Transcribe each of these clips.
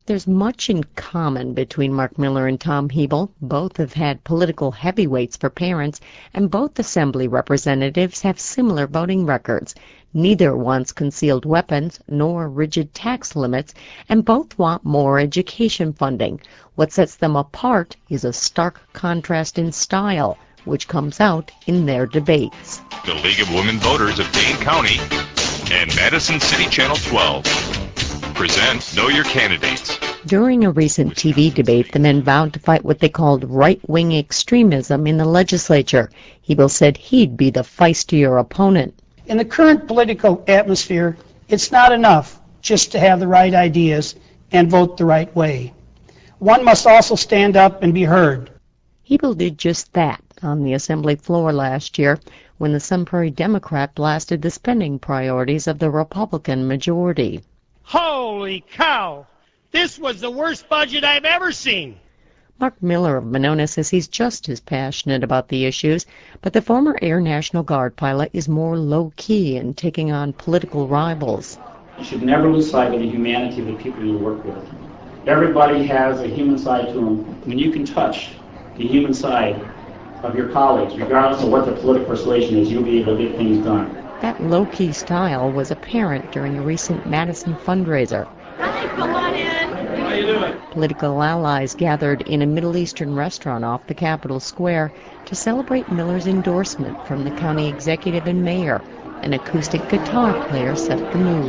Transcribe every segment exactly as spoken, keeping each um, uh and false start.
There's much in common between Mark Miller and Tom Hebel. Both have had political heavyweights for parents, and both Assembly representatives have similar voting records. Neither wants concealed weapons nor rigid tax limits, and both want more education funding. What sets them apart is a stark contrast in style, which comes out in their debates. The League of Women Voters of Dane County and Madison City Channel twelve present Know Your Candidates. During a recent T V debate, the men vowed to fight what they called right-wing extremism in the legislature. Hebel said he'd be the feistier opponent. In the current political atmosphere, it's not enough just to have the right ideas and vote the right way. One must also stand up and be heard. Hebel did just that on the Assembly floor last year when the Sun Prairie Democrat blasted the spending priorities of the Republican majority. Holy cow! This was the worst budget I've ever seen. Mark Miller of Monona says he's just as passionate about the issues, but the former Air National Guard pilot is more low-key in taking on political rivals. You should never lose sight of the humanity of the people you work with. Everybody has a human side to them. When you can touch the human side of your colleagues, regardless of what their political persuasion is, you'll be able to get things done. That low-key style was apparent during a recent Madison fundraiser. Hi, come on in. How you doing? Political allies gathered in a Middle Eastern restaurant off the Capitol Square to celebrate Miller's endorsement from the county executive and mayor. An acoustic guitar player set the mood.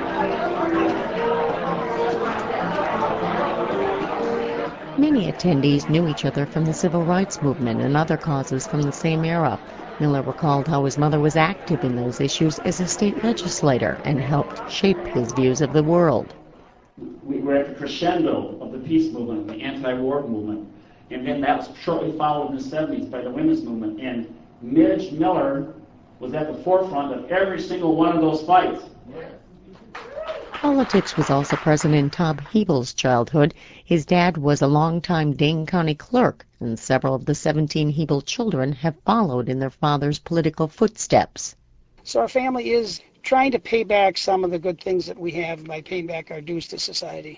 Many attendees knew each other from the civil rights movement and other causes from the same era. Miller recalled how his mother was active in those issues as a state legislator and helped shape his views of the world. We were at the crescendo of the peace movement, the anti-war movement, and then that was shortly followed in the seventies by the women's movement. And Midge Miller was at the forefront of every single one of those fights. Politics was also present in Tom Hebel's childhood. His dad was a longtime Dane County clerk, and several of the seventeen Hebel children have followed in their father's political footsteps. So our family is trying to pay back some of the good things that we have by paying back our dues to society.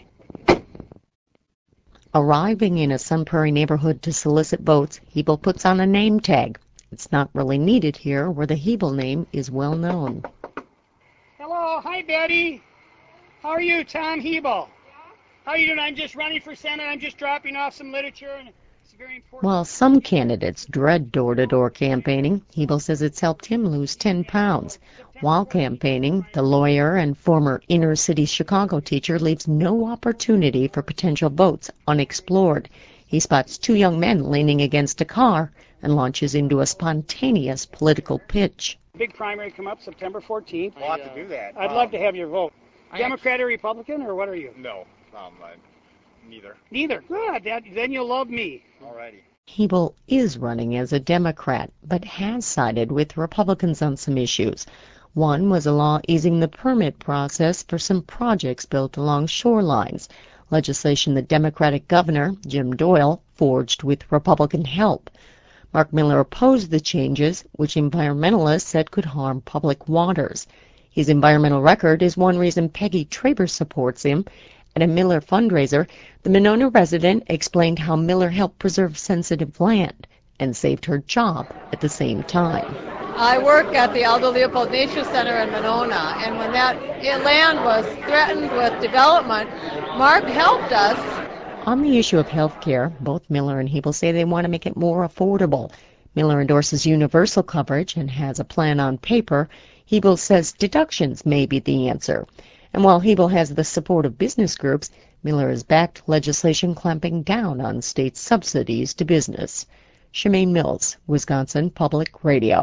Arriving in a Sun Prairie neighborhood to solicit votes, Hebel puts on a name tag. It's not really needed here, where the Hebel name is well known. Hello, hi Betty. How are you, Tom Hebel? How are you doing? I'm just running for Senate. I'm just dropping off some literature. And it's very important. While some candidates dread door-to-door campaigning, Hebel says it's helped him lose ten pounds. While campaigning, the lawyer and former inner-city Chicago teacher leaves no opportunity for potential votes unexplored. He spots two young men leaning against a car and launches into a spontaneous political pitch. Big primary come up September fourteenth. We'll have to do that. I'd love to have your vote. Democrat or Republican, or what are you? No, um, uh, neither. Neither. Good. That, then you'll love me. Alrighty. Hebel is running as a Democrat, but has sided with Republicans on some issues. One was a law easing the permit process for some projects built along shorelines, legislation the Democratic governor, Jim Doyle, forged with Republican help. Mark Miller opposed the changes, which environmentalists said could harm public waters. His environmental record is one reason Peggy Traber supports him. At a Miller fundraiser, the Monona resident explained how Miller helped preserve sensitive land and saved her job at the same time. I work at the Aldo Leopold Nature Center in Monona, and when that land was threatened with development, Mark helped us. On the issue of health care, both Miller and Hebel say they want to make it more affordable. Miller endorses universal coverage and has a plan on paper. Hebel says deductions may be the answer. And while Hebel has the support of business groups, Miller has backed legislation clamping down on state subsidies to business. Shemaine Mills, Wisconsin Public Radio.